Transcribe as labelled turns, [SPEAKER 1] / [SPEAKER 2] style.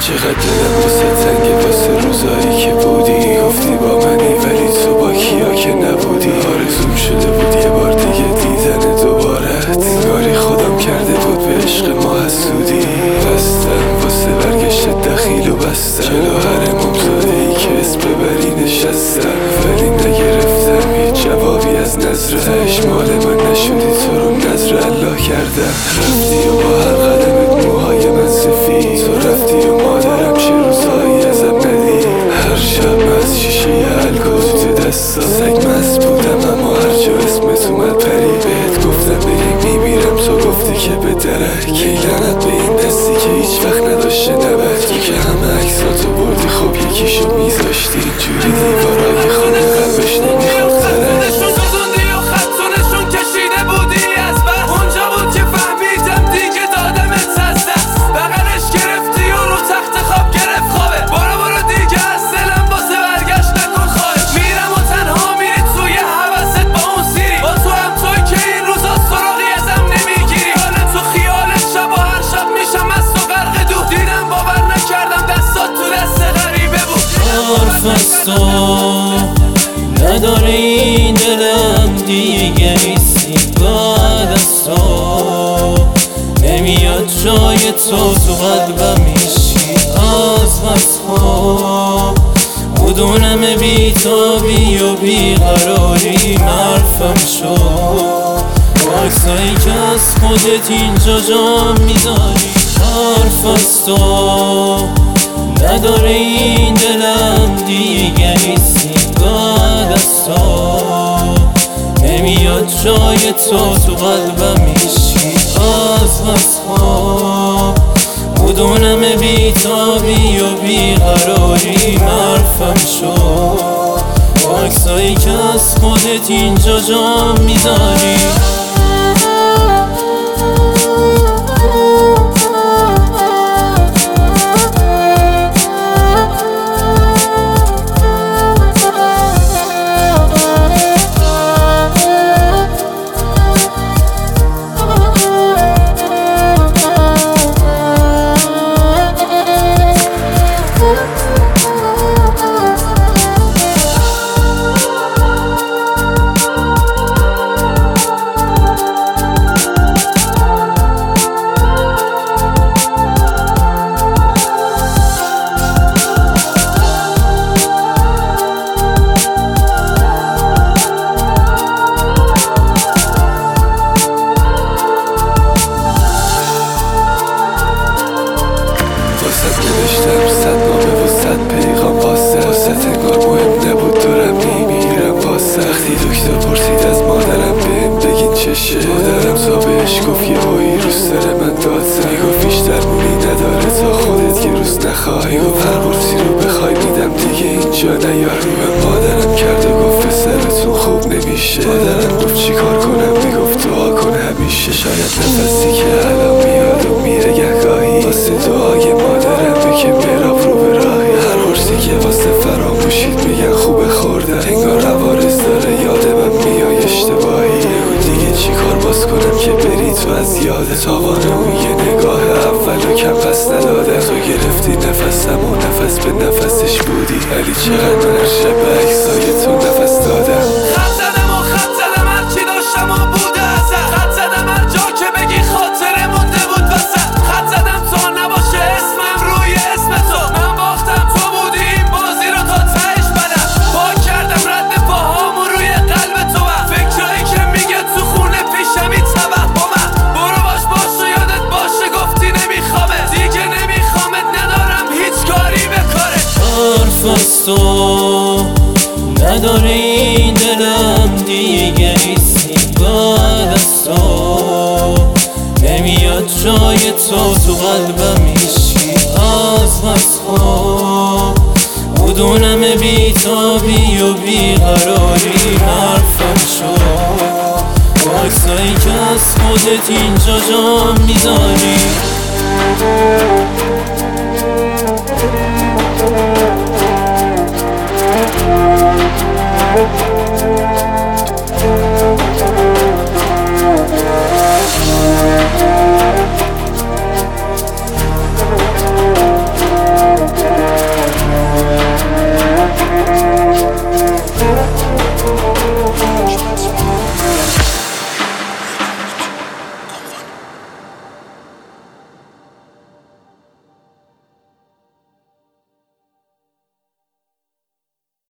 [SPEAKER 1] چقدر دلم واسه تنگه واسه روزایی که بودی گفتی با منی ولی تو با کیا که نبودی آرزوم شده بود یه بار دیگه دیدن دوبارت انگاری خودم کرده بود به عشق ما حسودی بستم واسه برگشت دخیل و بستم جلو هر ممزاده ای که اسم ببری نشستم ولی نگرفتم هیچ جوابی از نظرش مال من نشدی تو رو نظر الله کردم رفتی و با هر قدمت موهای من سفید تو رفتی و مادرم چه روزایی ازم ندید هر شب از شیشه الکل تو دستا سگ مست بودم اما هر جا اسمت اومد پری بهت گفتم بریم میمیرم تو گفتی که به درک ای لعنت به این دستی که هیچ وقت نداشته نبرد تو که همه عکساتو بردی خب یکیشو میذاشتی جوری دیوارای خونه قلبش نمیخورد ترک
[SPEAKER 2] نداره این دلم دیگه ایستی بعد از تو نمیاد جای تو قلبم میشی از بس خوب بدونم بیتابی و بیقراری مرفم شد عکسایی که از خودت اینجا جا میذاری حرف از تو نداره این دلم دیگه ایستی بعد از تو نمیاد جای تو قلبم میشی از بس خوب بدونم بیتابی و بیقراری مرفم شد عکسایی که از خودت اینجا جا میذاری
[SPEAKER 1] نوشتم 100 نامه و 100 پیغام واسه انگار مهم نبود دارم میمیرم واسه وقتی دکتر پرسید از مادرم بهم بگین چشه مادرم تا بهش گفت یه هایی روست داره من داد زد میگفت بیش درمونی نداره تا خودت که روست نخواه میگفت هر قرصی رو بخوای میدم دیگه اینجا نیار به مادرم کرد و گفت سرتون خوب نمیشه مادرم گفت چی کار کنم میگفت دعا کن همیشه شاید نفسی که الان میاد و میره گهگاهی واسه دعای مادرم که میرم رو به راهی هر قرصی که واسه فراموشید میگن خوبه خوردن انگار عوارض داره یاد من میای اشتباهی دیگه چی کار باز کنم که بری تو از یاد تاوان اون یه نگاه اول و کم پس نداده تو گرفتی نفسم و نفس به نفسش بودی ولی چقدر من هر شب به عکسای تو نفس دادم
[SPEAKER 2] خط زدم هرچی داشتم و بوده ازت خط زدم هر جا که بگی خاطره مونده بود وسط خط زدم تا نباشه اسمم روی اسم تو من باختم تو بودی این بازی رو تا تهش بدم پاک کردم رد پاهامو روی قلب تو فکرایی که میگه تو خونه پیشم این طبع با من برو باش و یادت باشه گفتی نمیخوامه دیگه نمیخوامت ندارم هیچ کاری به کارت حرف از تو نداره این دلم دیگه ایستی بعد از تو نمیاد جای تو قلبم میشی از بس خوب بدونم بیتابی و بیقراری حرفم شد عکسایی که از خودت اینجا جا میذاری
[SPEAKER 3] We'll be right back.